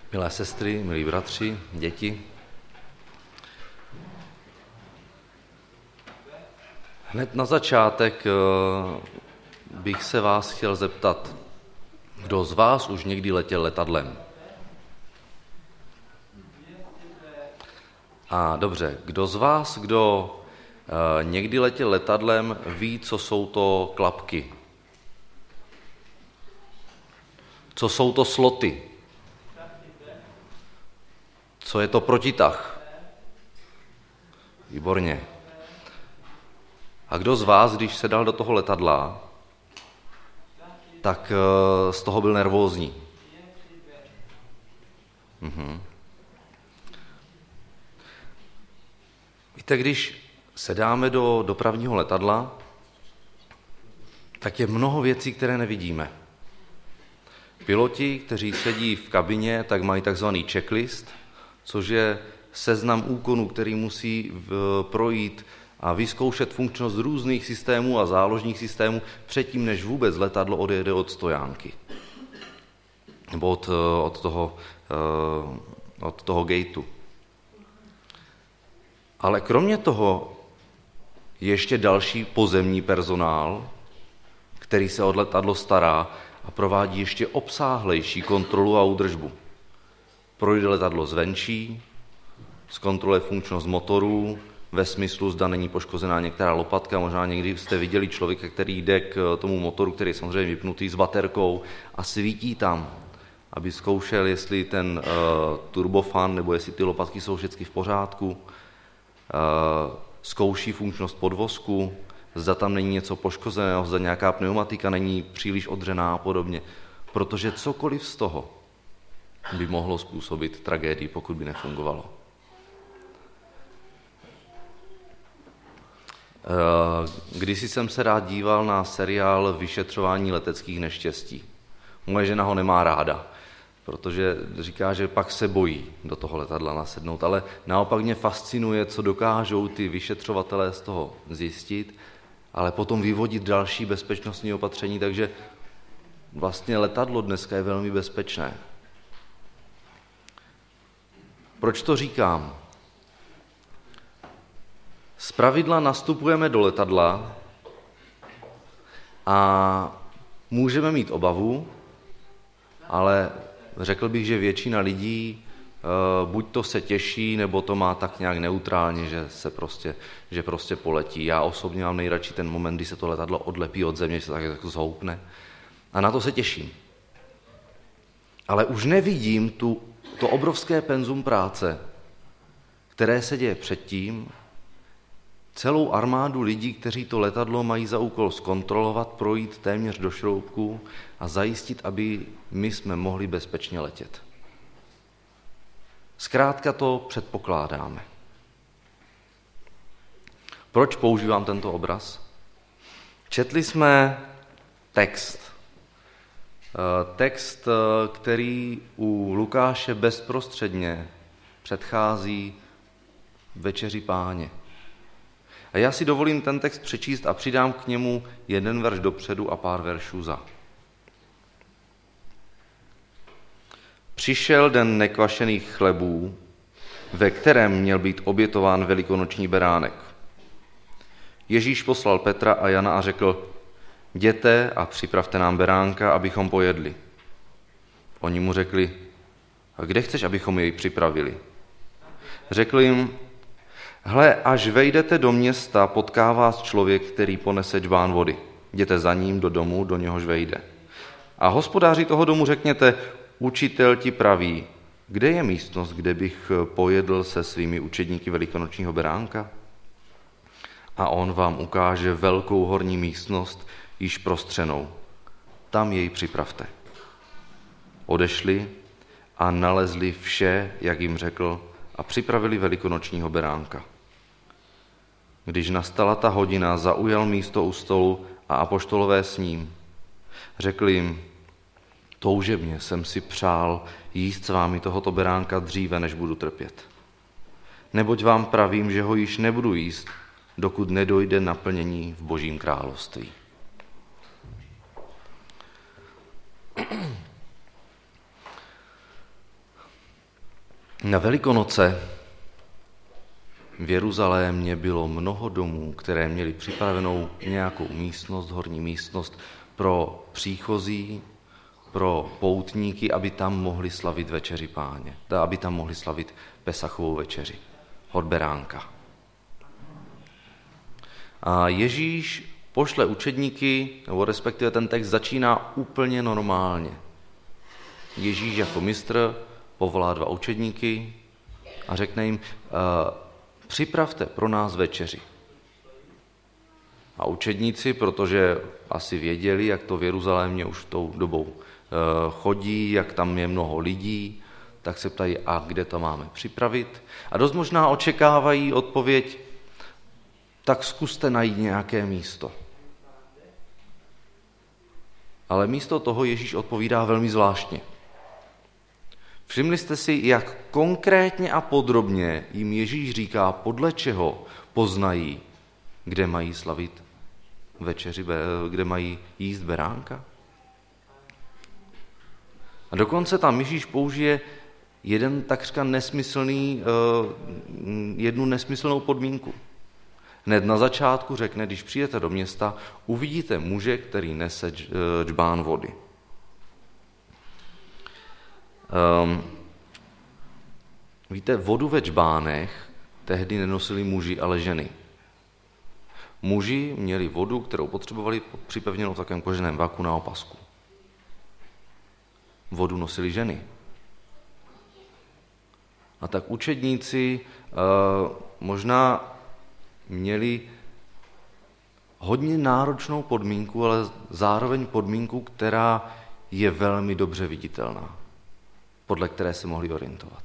Milé sestry, milí bratři, děti. Hned na začátek bych se vás chtěl zeptat, kdo z vás už někdy letěl letadlem? A dobře, kdo z vás, kdo někdy letěl letadlem, ví, co jsou to klapky? Co jsou to sloty? Co je to protitah? Výborně. A kdo z vás, když se dal do toho letadla, tak z toho byl nervózní? Víte, když sedáme do dopravního letadla, tak je mnoho věcí, které nevidíme. Piloti, kteří sedí v kabině, tak mají takzvaný checklist, což je seznam úkonů, který musí projít a vyzkoušet funkčnost různých systémů a záložních systémů předtím, než vůbec letadlo odjede od stojánky. Nebo od toho gateu. Ale kromě toho je ještě další pozemní personál, který se o letadlo stará a provádí ještě obsáhlejší kontrolu a údržbu. Projde letadlo zvenčí, zkontroluje funkčnost motorů, ve smyslu, zda není poškozená některá lopatka, možná někdy jste viděli člověka, který jde k tomu motoru, který je samozřejmě vypnutý s baterkou a svítí tam, aby zkoušel, jestli ten turbofan nebo jestli ty lopatky jsou všechny v pořádku, zkouší funkčnost podvozku, zda tam není něco poškozeného, zda nějaká pneumatika není příliš odřená a podobně, protože cokoliv z toho by mohlo způsobit tragédii, pokud by nefungovalo. Kdysi jsem se rád díval na seriál Vyšetřování leteckých neštěstí. Moje žena ho nemá ráda, protože říká, že pak se bojí do toho letadla nasednout, ale naopak mě fascinuje, co dokážou ty vyšetřovatelé z toho zjistit, ale potom vyvodit další bezpečnostní opatření, takže vlastně letadlo dneska je velmi bezpečné. Proč to říkám? Zpravidla nastupujeme do letadla a můžeme mít obavu, ale řekl bych, že většina lidí buď to se těší, nebo to má tak nějak neutrálně, že prostě poletí. Já osobně mám nejradši ten moment, kdy se to letadlo odlepí od země, že se tak jako zhoupne. A na to se těším. Ale už nevidím to obrovské penzum práce, které se děje předtím, celou armádu lidí, kteří to letadlo mají za úkol zkontrolovat, projít téměř do šroubku a zajistit, aby my jsme mohli bezpečně letět. Zkrátka to předpokládáme. Proč používám tento obraz? Četli jsme text. Text, který u Lukáše bezprostředně předchází Večeři Páně. A já si dovolím ten text přečíst a přidám k němu jeden verš dopředu a pár veršů za. Přišel den nekvašených chlebů, ve kterém měl být obětován velikonoční beránek. Ježíš poslal Petra a Jana a řekl: jděte a připravte nám beránka, abychom pojedli. Oni mu řekli: a kde chceš, abychom jej připravili? Řekl jim: hle, až vejdete do města, potká vás člověk, který ponese džbán vody. Jděte za ním do domu, do něhož vejde. A hospodáři toho domu řekněte: učitel ti praví, kde je místnost, kde bych pojedl se svými učedníky velikonočního beránka? A on vám ukáže velkou horní místnost, již prostřenou. Tam jej připravte. Odešli a nalezli vše, jak jim řekl, a připravili velikonočního beránka. Když nastala ta hodina, zaujal místo u stolu a apoštolové s ním. Řekl jim: toužebně jsem si přál jíst s vámi tohoto beránka dříve, než budu trpět. Neboť vám pravím, že ho již nebudu jíst, dokud nedojde naplnění v Božím království. Na Velikonoce v Jeruzalémě bylo mnoho domů, které měly připravenou nějakou místnost, horní místnost pro příchozí, pro poutníky, aby tam mohli slavit večeři Páně, aby tam mohli slavit Pesachovou večeři, hod beránka. A Ježíš pošle učedníky, nebo respektive ten text začíná úplně normálně. Ježíš jako mistr povolá 2 učedníky a řekne jim, připravte pro nás večeři. A učedníci, protože asi věděli, jak to v Jeruzalémě už tou dobou chodí, jak tam je mnoho lidí, tak se ptají, a kde to máme připravit? A dost možná očekávají odpověď, tak zkuste najít nějaké místo. Ale místo toho Ježíš odpovídá velmi zvláštně. Všimli jste si, jak konkrétně a podrobně jim Ježíš říká, podle čeho poznají, kde mají slavit večeři, kde mají jíst beránka? A dokonce tam Ježíš použije jednu nesmyslnou podmínku. Hned na začátku řekne, když přijdete do města, uvidíte muže, který nese džbán vody. Víte, vodu ve džbánech tehdy nenosili muži, ale ženy. Muži měli vodu, kterou potřebovali připevněnou v takovém koženém vaku na opasku. Vodu nosili ženy. A tak učedníci možná měli hodně náročnou podmínku, ale zároveň podmínku, která je velmi dobře viditelná, podle které se mohli orientovat.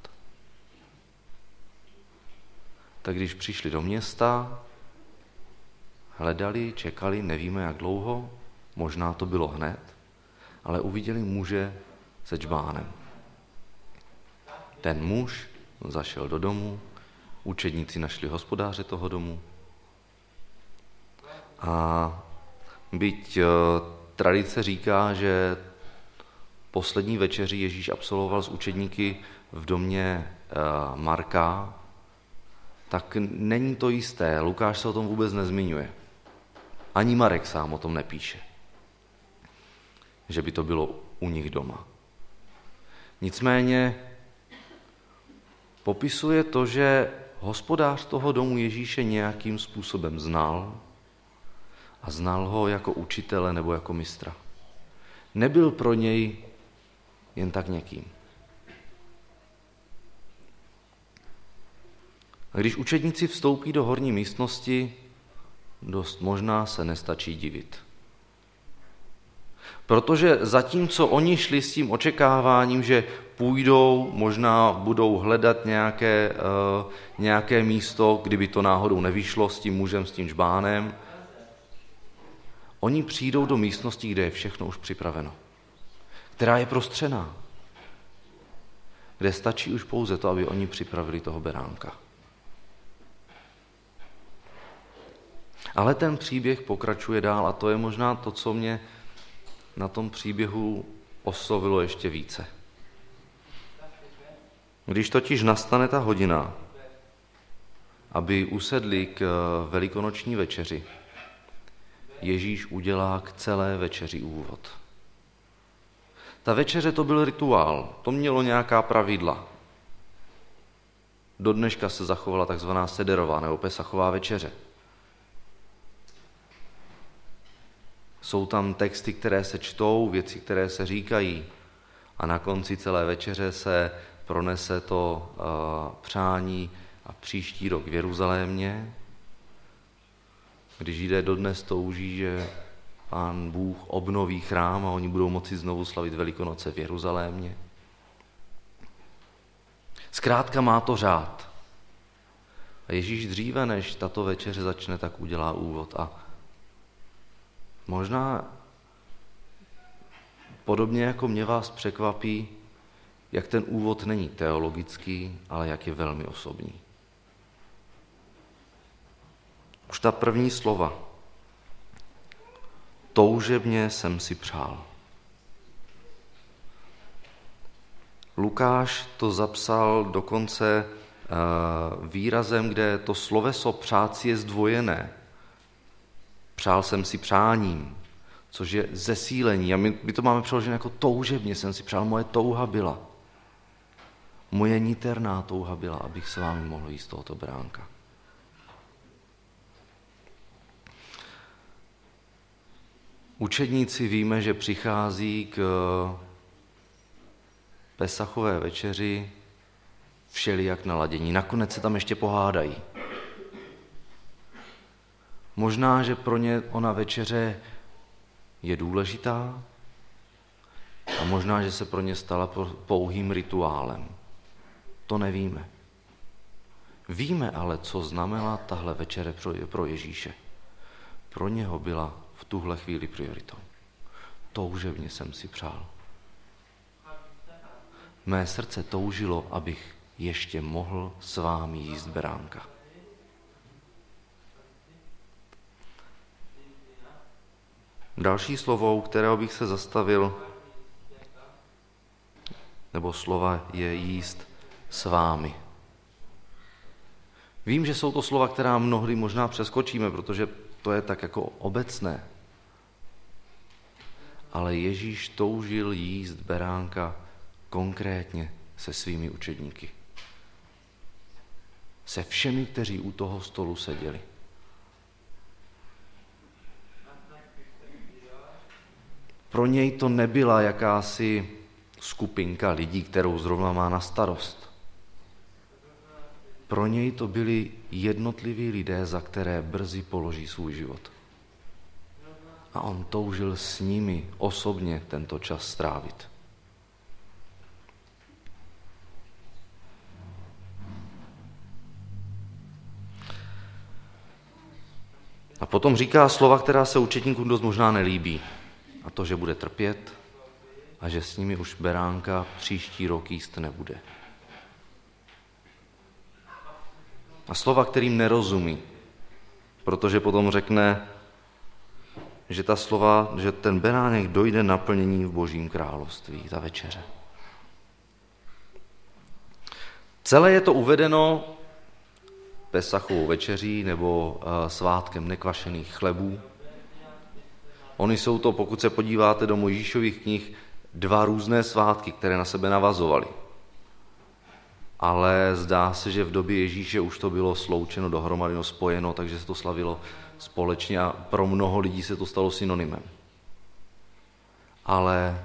Tak když přišli do města, hledali, čekali, nevíme jak dlouho, možná to bylo hned, ale uviděli muže se džbánem. Ten muž zašel do domu, učedníci našli hospodáře toho domu a byť tradice říká, že poslední večeři Ježíš absolvoval s učedníky v domě Marka, tak není to jisté. Lukáš se o tom vůbec nezmiňuje. Ani Marek sám o tom nepíše, že by to bylo u nich doma. Nicméně popisuje to, že hospodář toho domu Ježíše nějakým způsobem znal a znal ho jako učitele nebo jako mistra. Nebyl pro něj jen tak někým. A když učedníci vstoupí do horní místnosti, dost možná se nestačí divit. Protože zatímco oni šli s tím očekáváním, že půjdou, možná budou hledat nějaké místo, kdyby to náhodou nevyšlo s tím mužem, s tím džbánem, oni přijdou do místnosti, kde je všechno už připraveno, která je prostřená, kde stačí už pouze to, aby oni připravili toho beránka. Ale ten příběh pokračuje dál a to je možná to, co mě na tom příběhu oslovilo ještě více. Když totiž nastane ta hodina, aby usedli k velikonoční večeři, Ježíš udělá k celé večeři úvod. Ta večeře to byl rituál, to mělo nějaká pravidla. Do dneška se zachovala takzvaná sederová nebo pesachová večeře. Jsou tam texty, které se čtou, věci, které se říkají a na konci celé večeře se pronese to přání a příští rok v Jeruzalémě, když Židé dodnes touží, že Pán Bůh obnoví chrám a oni budou moci znovu slavit Velikonoce v Jeruzalémě. Zkrátka má to řád. A Ježíš dříve, než tato večeře začne, tak udělá úvod. A možná podobně jako mě vás překvapí, jak ten úvod není teologický, ale jak je velmi osobní. Už ta první slova. Toužebně jsem si přál. Lukáš to zapsal dokonce výrazem, kde to sloveso přát si je zdvojené. Přál jsem si přáním, což je zesílení. A my to máme přeložené jako toužebně jsem si přál. Moje touha byla. Moje niterná touha byla, abych s vámi mohl jíst tohoto beránka. Učedníci víme, že přichází k Pesachové večeři všelijak naladění. Nakonec se tam ještě pohádají. Možná, že pro ně ona večeře je důležitá a možná, že se pro ně stala pouhým rituálem. To nevíme. Víme ale, co znamenala tahle večere pro Ježíše. Pro něho byla v tuhle chvíli prioritou. Toužebně jsem si přál. Mé srdce toužilo, abych ještě mohl s vámi jíst beránka. Další slovo, u kterého bych se zastavil, nebo slova je jíst s vámi. Vím, že jsou to slova, která mnohdy možná přeskočíme, protože to je tak jako obecné. Ale Ježíš toužil jíst beránka konkrétně se svými učedníky. Se všemi, kteří u toho stolu seděli. Pro něj to nebyla jakási skupinka lidí, kterou zrovna má na starost. Pro něj to byli jednotliví lidé, za které brzy položí svůj život. A on toužil s nimi osobně tento čas strávit. A potom říká slova, která se učedníkům dost možná nelíbí. A to, že bude trpět a že s nimi už beránka příští rok jíst nebude. A slova, kterým nerozumí, protože potom řekne, že ta slova, že ten beránek dojde naplnění v Božím království, ta večeře. Celé je to uvedeno Pesachovou večeří nebo svátkem nekvašených chlebů. Ony jsou to, pokud se podíváte do Mojžíšových knih, 2 různé svátky, které na sebe navazovaly. Ale zdá se, že v době Ježíše už to bylo sloučeno dohromady, spojeno, takže se to slavilo společně a pro mnoho lidí se to stalo synonymem. Ale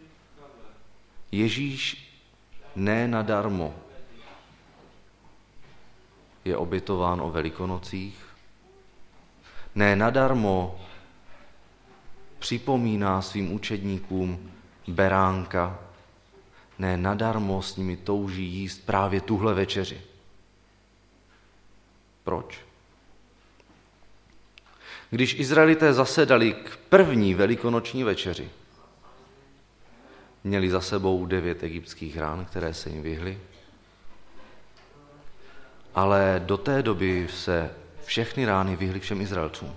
Ježíš ne nadarmo je obětován o Velikonocích, ne nadarmo připomíná svým učedníkům beránka, ne nadarmo s nimi touží jíst právě tuhle večeři. Proč? Když Izraelité zasedali k první velikonoční večeři, měli za sebou 9 egyptských rán, které se jim vyhly, ale do té doby se všechny rány vyhly všem Izraelcům.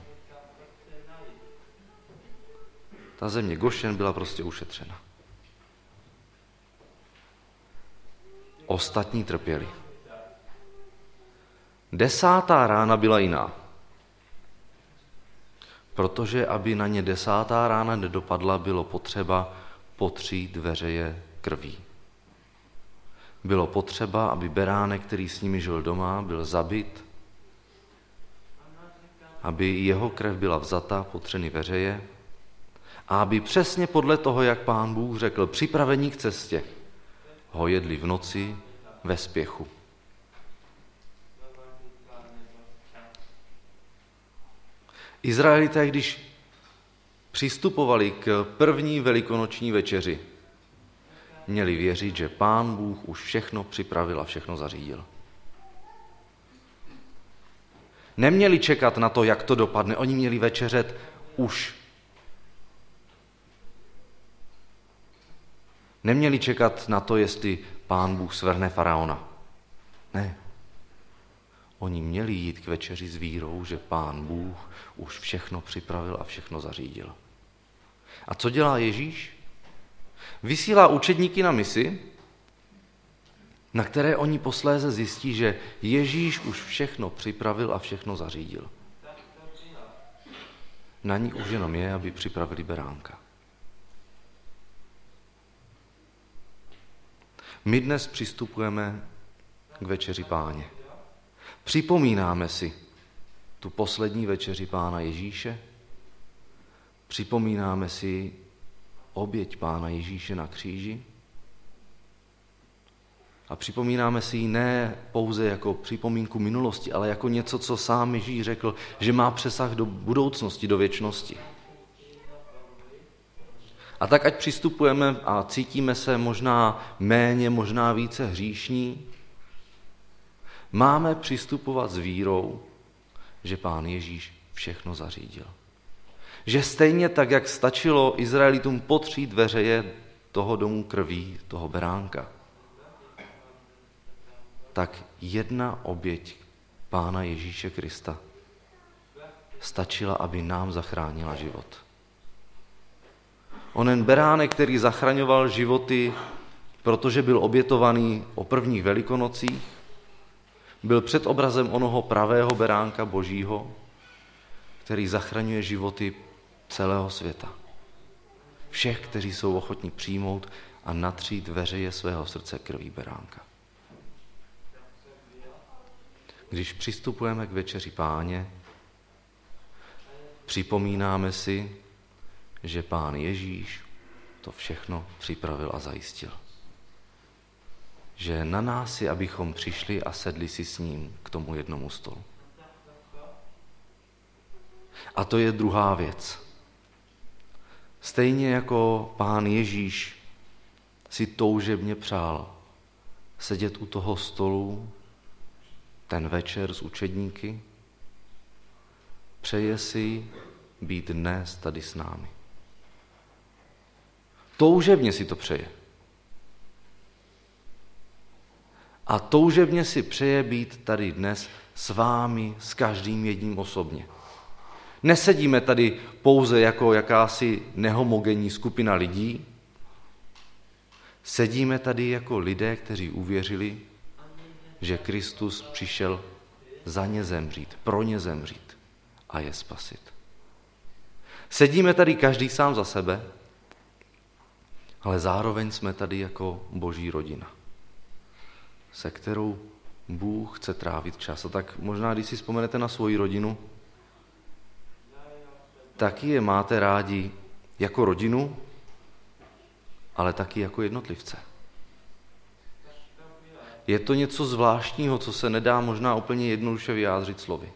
Ta země Gošen byla prostě ušetřena. Ostatní trpěli. 10. rána byla jiná. Protože aby na ně 10. rána nedopadla, bylo potřeba potřít veřeje krví. Bylo potřeba, aby beránek, který s nimi žil doma, byl zabit, aby jeho krev byla vzata, potřeny veřeje, a aby přesně podle toho, jak Pán Bůh řekl, připravení k cestě, ho jedli v noci ve spěchu. Izraelité, když přistupovali k první velikonoční večeři, měli věřit, že Pán Bůh už všechno připravil a všechno zařídil. Neměli čekat na to, jak to dopadne, oni měli večeřet už. Neměli čekat na to, jestli Pán Bůh svrhne faraona. Ne. Oni měli jít k večeři s vírou, že Pán Bůh už všechno připravil a všechno zařídil. A co dělá Ježíš? Vysílá učedníky na misi na které oni posléze zjistí, že Ježíš už všechno připravil a všechno zařídil. Na nich už jenom je, aby připravili beránka. My dnes přistupujeme k večeři Páně. Připomínáme si tu poslední večeři Pána Ježíše, připomínáme si oběť Pána Ježíše na kříži a připomínáme si ji ne pouze jako připomínku minulosti, ale jako něco, co sám Ježíš řekl, že má přesah do budoucnosti, do věčnosti. A tak ať přistupujeme a cítíme se možná méně, možná více hříšní, máme přistupovat s vírou, že Pán Ježíš všechno zařídil. Že stejně tak, jak stačilo Izraelitům potřít dveře toho domu krví, toho beránka, tak jedna oběť Pána Ježíše Krista stačila, aby nám zachránila život. Onen beránek, který zachraňoval životy, protože byl obětovaný o prvních velikonocích, byl předobrazem onoho pravého beránka Božího, který zachraňuje životy celého světa. Všech, kteří jsou ochotní přijmout a natřít veřeje svého srdce krví beránka. Když přistupujeme k večeři Páně, připomínáme si, že Pán Ježíš to všechno připravil a zajistil. Že na nás je, abychom přišli a sedli si s ním k tomu jednomu stolu. A to je druhá věc. Stejně jako Pán Ježíš si toužebně přál sedět u toho stolu ten večer s učedníky, přeje si být dnes tady s námi. Toužebně si to přeje. A toužebně si přeje být tady dnes s vámi, s každým jedním osobně. Nesedíme tady pouze jako jakási nehomogenní skupina lidí, sedíme tady jako lidé, kteří uvěřili, že Kristus přišel za ně zemřít, pro ně zemřít a je spasit. Sedíme tady každý sám za sebe, ale zároveň jsme tady jako Boží rodina, se kterou Bůh chce trávit čas. A tak možná, když si vzpomenete na svoji rodinu, taky je máte rádi jako rodinu, ale taky jako jednotlivce. Je to něco zvláštního, co se nedá možná úplně jednoduše vyjádřit slovy.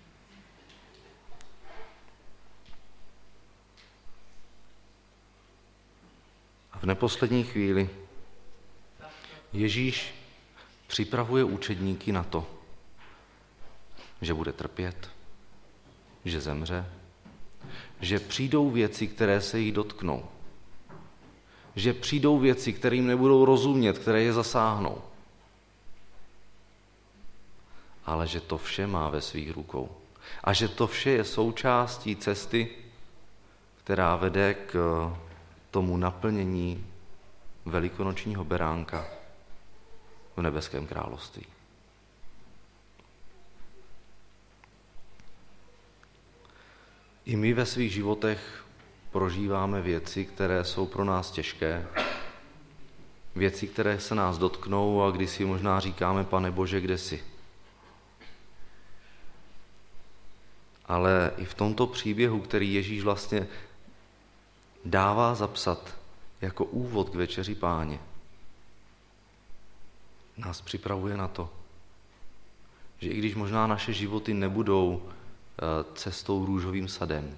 A v neposlední chvíli Ježíš připravuje učedníky na to, že bude trpět, že zemře, že přijdou věci, které se jich dotknou, že přijdou věci, kterým nebudou rozumět, které je zasáhnou, ale že to vše má ve svých rukou a že to vše je součástí cesty, která vede k tomu naplnění velikonočního beránka v nebeském království. I my ve svých životech prožíváme věci, které jsou pro nás těžké, věci, které se nás dotknou a kdy si možná říkáme, Pane Bože, kde jsi? Ale i v tomto příběhu, který Ježíš vlastně dává zapsat jako úvod k večeři Páně, nás připravuje na to, že i když možná naše životy nebudou cestou růžovým sadem,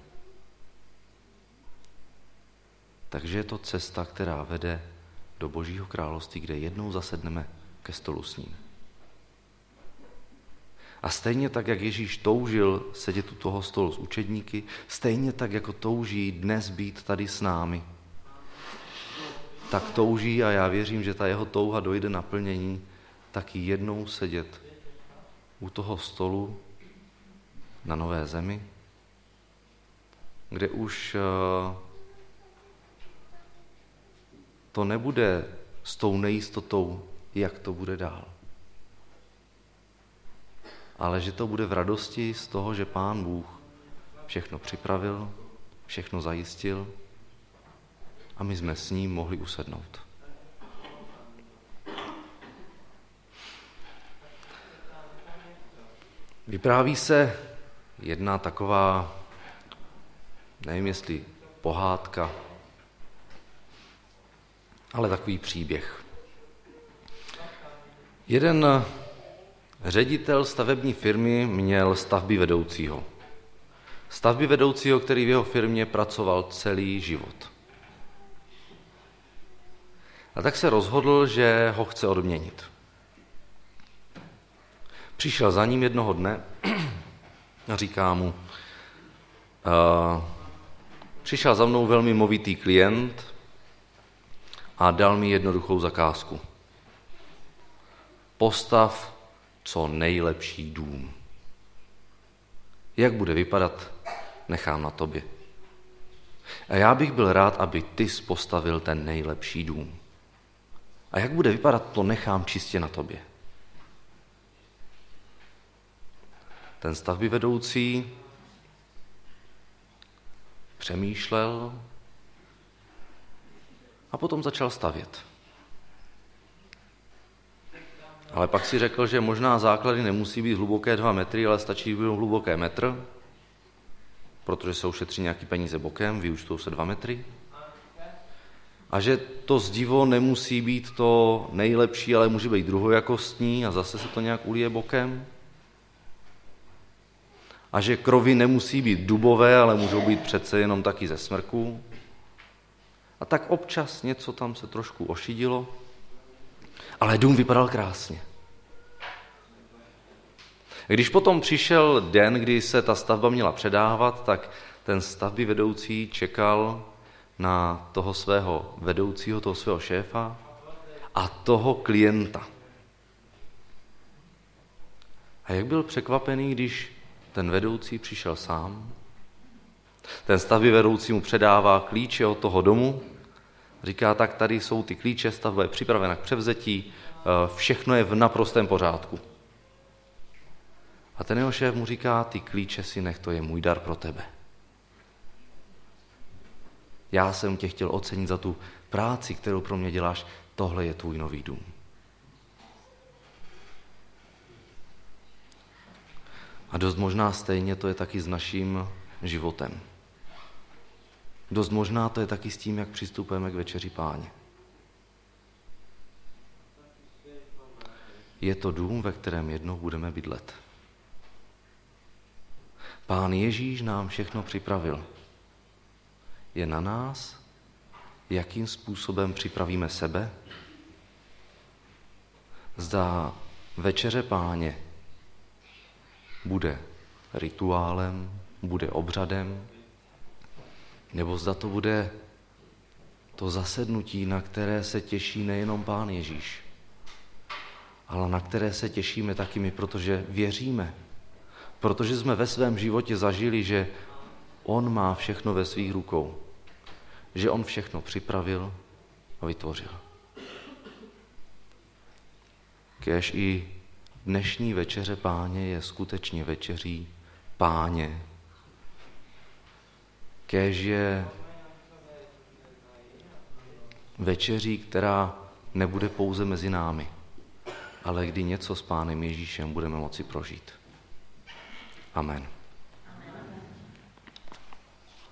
takže je to cesta, která vede do Božího království, kde jednou zasedneme ke stolu s ním. A stejně tak, jak Ježíš toužil sedět u toho stolu s učedníky, stejně tak, jako touží dnes být tady s námi, tak touží, a já věřím, že ta jeho touha dojde naplnění, taky jednou sedět u toho stolu na Nové Zemi, kde už to nebude s tou nejistotou jak to bude dál. Ale že to bude v radosti z toho, že Pán Bůh všechno připravil, všechno zajistil a my jsme s ním mohli usednout. Vypráví se jedna taková, nevím jestli pohádka, ale takový příběh. Jeden ředitel stavební firmy měl stavby vedoucího. Stavby vedoucího, který v jeho firmě pracoval celý život. A tak se rozhodl, že ho chce odměnit. Přišel za ním jednoho dne a říká mu, přišel za mnou velmi movitý klient a dal mi jednoduchou zakázku. Postav co nejlepší dům. Jak bude vypadat, nechám na tobě. A já bych byl rád, aby ty postavil ten nejlepší dům. A jak bude vypadat, to nechám čistě na tobě. Ten stavbyvedoucí přemýšlel a potom začal stavět. Ale pak si řekl, že možná základy nemusí být hluboké 2 metry, ale stačí být hluboké metr, protože se ušetří nějaký peníze bokem, vyúčtou se 2 metry. A že to zdivo nemusí být to nejlepší, ale může být druhojakostní a zase se to nějak ulije bokem. A že krovy nemusí být dubové, ale můžou být přece jenom taky ze smrků. A tak občas něco tam se trošku ošidilo, ale dům vypadal krásně. Když potom přišel den, kdy se ta stavba měla předávat, tak ten stavbyvedoucí čekal na toho svého vedoucího, toho svého šéfa a toho klienta. A jak byl překvapený, když ten vedoucí přišel sám. Ten stavbyvedoucí mu předává klíče od toho domu. Říká, tak tady jsou ty klíče, stavba je připravena k převzetí, všechno je v naprostém pořádku. A ten jeho šéf mu říká, ty klíče si nech, to je můj dar pro tebe. Já jsem tě chtěl ocenit za tu práci, kterou pro mě děláš, tohle je tvůj nový dům. A dost možná stejně to je taky s naším životem. Dost možná to je taky s tím, jak přistupujeme k večeři Páně. Je to dům, ve kterém jednou budeme bydlet. Pán Ježíš nám všechno připravil. Je na nás, jakým způsobem připravíme sebe. Zda večeře Páně bude rituálem, bude obřadem, nebo zda to bude to zasednutí, na které se těší nejenom Pán Ježíš, ale na které se těšíme taky my, protože věříme, protože jsme ve svém životě zažili, že on má všechno ve svých rukou, že on všechno připravil a vytvořil. Kéž i dnešní večeře Páně je skutečně večeří Páně. Kéž je večeří, která nebude pouze mezi námi, ale kdy něco s Pánem Ježíšem budeme moci prožít. Amen.